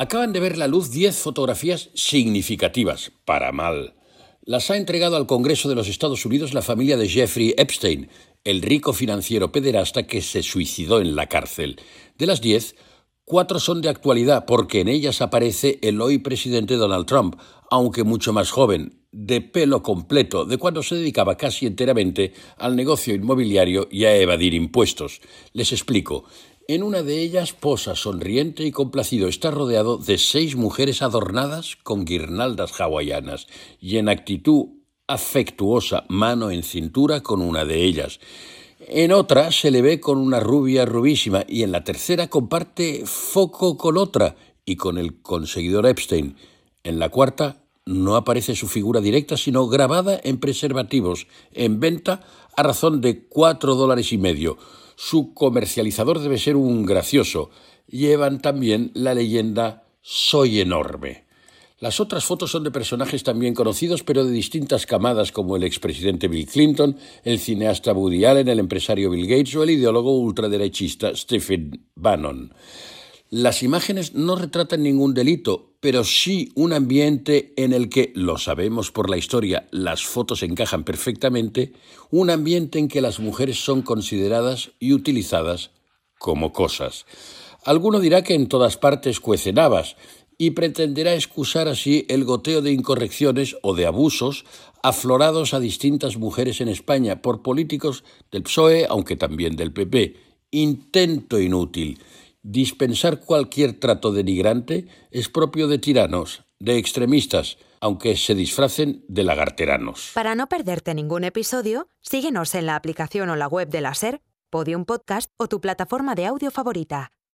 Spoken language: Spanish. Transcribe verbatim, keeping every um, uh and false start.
Acaban de ver la luz diez fotografías significativas, para mal. Las ha entregado al Congreso de los Estados Unidos la familia de Jeffrey Epstein, el rico financiero pederasta que se suicidó en la cárcel. De las diez, cuatro son de actualidad porque en ellas aparece el hoy presidente Donald Trump, aunque mucho más joven, de pelo completo, de cuando se dedicaba casi enteramente al negocio inmobiliario y a evadir impuestos. Les explico. En una de ellas posa sonriente y complacido. Está rodeado de seis mujeres adornadas con guirnaldas hawaianas y en actitud afectuosa, mano en cintura con una de ellas. En otra se le ve con una rubia rubísima y en la tercera comparte foco con otra y con el conseguidor Epstein. En la cuarta no aparece su figura directa, sino grabada en preservativos, en venta a razón de cuatro dólares y medio. Su comercializador debe ser un gracioso. Llevan también la leyenda «Soy enorme». Las otras fotos son de personajes también conocidos, pero de distintas camadas, como el expresidente Bill Clinton, el cineasta Woody Allen, el empresario Bill Gates o el ideólogo ultraderechista Stephen Bannon. Las imágenes no retratan ningún delito, pero sí un ambiente en el que, lo sabemos por la historia, las fotos encajan perfectamente, un ambiente en que las mujeres son consideradas y utilizadas como cosas. Alguno dirá que en todas partes cuecen habas y pretenderá excusar así el goteo de incorrecciones o de abusos aflorados a distintas mujeres en España por políticos del P S O E, aunque también del P P. Intento inútil. Dispensar cualquier trato denigrante es propio de tiranos, de extremistas, aunque se disfracen de lagarteranos. Para no perderte ningún episodio, síguenos en la aplicación o la web de la SER, Podium Podcast o tu plataforma de audio favorita.